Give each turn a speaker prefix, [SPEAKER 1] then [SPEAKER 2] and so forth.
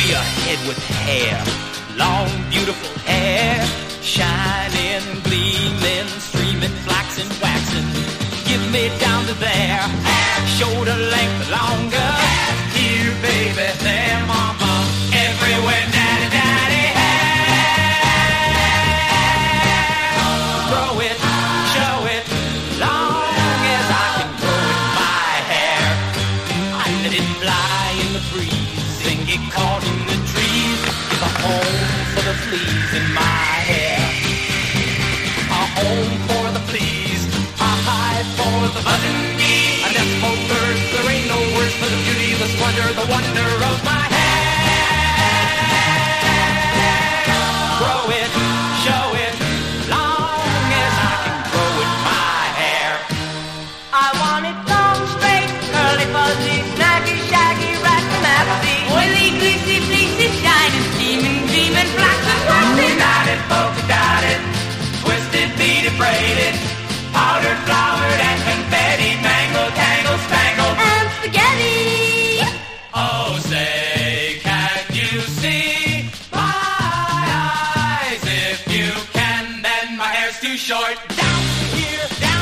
[SPEAKER 1] be a head with hair, long, beautiful hair, shining, gleaming, streaming, flaxen, waxing. Give me down to there, shoulder length longer. Here, baby, there, mama, everywhere, daddy, daddy, hair. Grow it, show it, long as I can grow it, my hair. I let it fly in the breeze and get caught in the trees. It's a home for the fleas in my hair. A home for the fleas, a hive for the buzzing bee, a nest for birds. There ain't no words for the beauty, the splendor, the wonder of my hair. Grow it, show it, long as I can grow it, my hair.
[SPEAKER 2] I want it long, straight, curly, fuzzy, snaggy, shaggy, razzle-dazzle, oily, greasy, fleecy, shining, steaming, gleaming, flaxen, waxing.
[SPEAKER 1] Knotted, polka dotted, twisted, beaded, braided, powdered, flowered, and confetti, mangled, tangled, spangled,
[SPEAKER 2] And spaghetti.
[SPEAKER 1] Oh, say, can you see my eyes? If you can, then my hair's too short. Down here, down